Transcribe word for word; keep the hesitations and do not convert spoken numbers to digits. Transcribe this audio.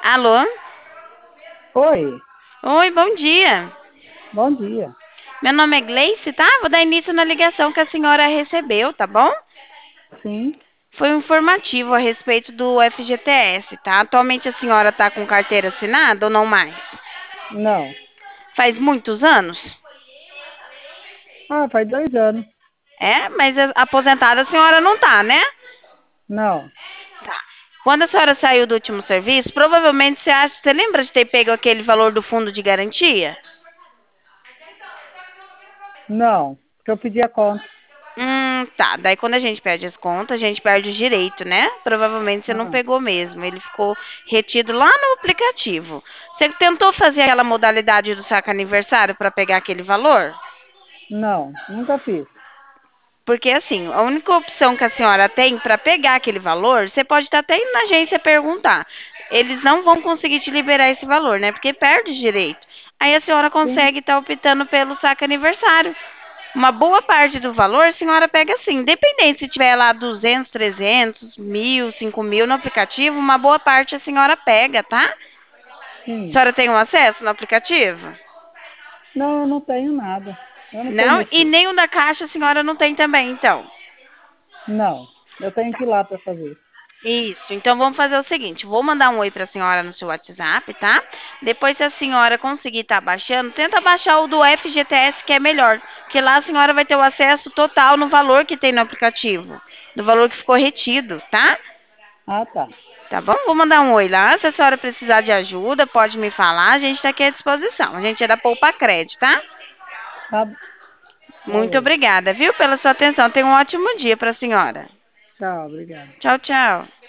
Alô? Oi, Oi, bom dia. bom dia. Meu nome é Gleice, tá? Vou dar início na ligação que a senhora recebeu, tá bom? Sim, Foi um informativo a respeito do F G T S, tá? Atualmente a senhora está com carteira assinada ou não mais? não. Faz muitos anos? Ah, faz dois anos. É, mas a- aposentada a senhora não tá, né? Não, Tá. Quando a senhora saiu do último serviço, provavelmente você acha, você lembra de ter pego aquele valor do fundo de garantia? não. Porque eu pedi a conta. Hum, tá. Daí quando a gente perde as contas, a gente perde o direito, né? Provavelmente você não Ah, pegou mesmo. Ele ficou retido lá no aplicativo. Você tentou fazer aquela modalidade do saque aniversário para pegar aquele valor? não, nunca fiz. Porque assim, a única opção que a senhora tem para pegar aquele valor, você pode estar até indo na agência perguntar. Eles não vão conseguir te liberar esse valor, né? Porque perde direito. Aí a senhora Sim, consegue estar optando pelo saque aniversário. Uma boa parte do valor a senhora pega assim, independente se tiver lá duzentos, trezentos, mil, cinco mil no aplicativo, uma boa parte a senhora pega, tá? A sim. senhora tem um acesso no aplicativo? Não, eu não tenho nada. Eu não sei Não? E mexer. nem o da caixa a senhora não tem também, então. Não, eu tenho que ir lá para fazer. Isso, então vamos fazer o seguinte, vou mandar um oi para a senhora no seu WhatsApp, tá? Depois, se a senhora conseguir estar baixando, tenta baixar o do F G T S, que é melhor, porque lá a senhora vai ter o acesso total no valor que tem no aplicativo, no valor que ficou retido, tá? Ah, tá. Tá bom? Vou mandar um oi lá, se a senhora precisar de ajuda, pode me falar, a gente está aqui à disposição, a gente é da Poupa Crédito, tá? Tá, Muito valeu. obrigada, viu, pela sua atenção, tenha um ótimo dia para a senhora. Tchau, obrigado. Tchau, tchau.